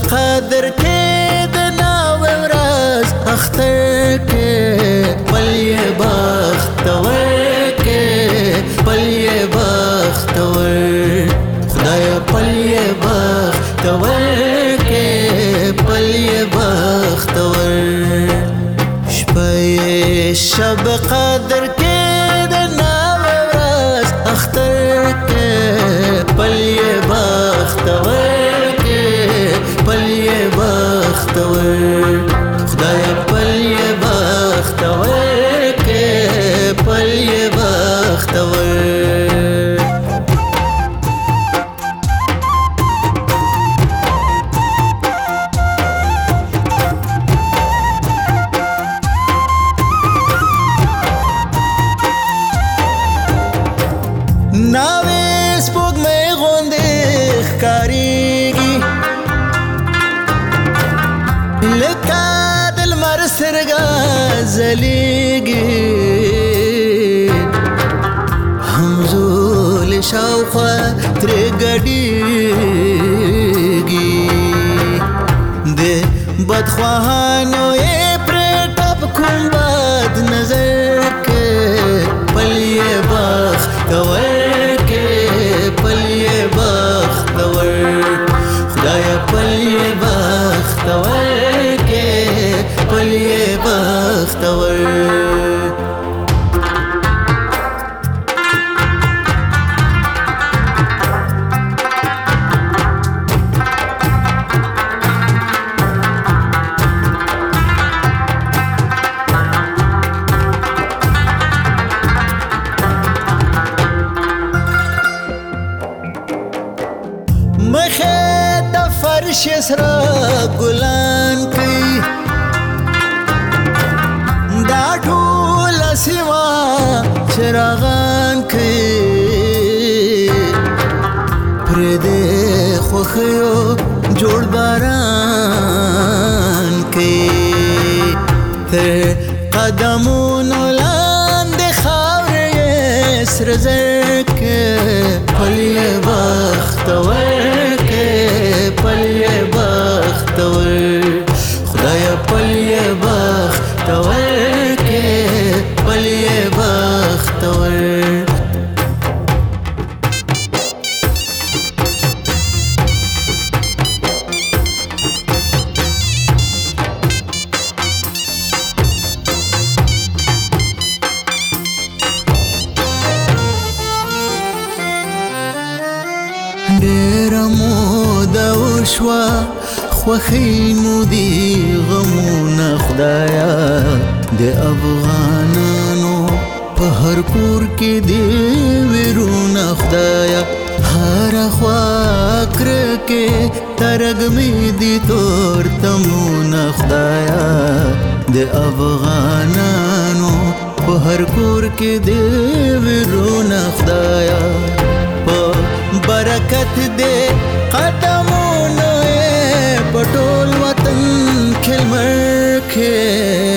قدر کې د ناوې ورځ اختر کې پل یې بختور کې پل یې بختور خدایا پل یې بختور کې پل یې بختور شپه شب قدر کې د ناوې ورځ اختر کې پل یې بختور کې پل یې بختور خدایا پل یې بختور کې پل یې بختور ناوې سپوږمۍ غوندې ښکارېږي لکه د لمر سترګه ځلېږي همزولې شاوخوا ترې ګډېږي د بدخواهانو یې پرې ټپ کوم بد نظر کې پل یې بختور پل یې بختور خدایا پل یې بختور کې پل یې بختور مخې د فرش سره ګلان کوي دا ټوله سیمه چراغان کوي پرې د خوښیو جوړ باران کوي تر قدمونو لاندې خاورې یې سره زر کې پل یې بختور پل یې بختور خدایا پل یې بختور کې پل یې بختور ډېره موده وشوه خوښۍ مو دي غمونه خدایا د افغانانو په هر کور کې دې ویرونه خدایا هره خوا کرکې ترږمې دي تور تمونه خدایا د افغانانو په هر کور کې دې ویرونه خدایا برکت دے قدمونو پټول وطن کلمر کې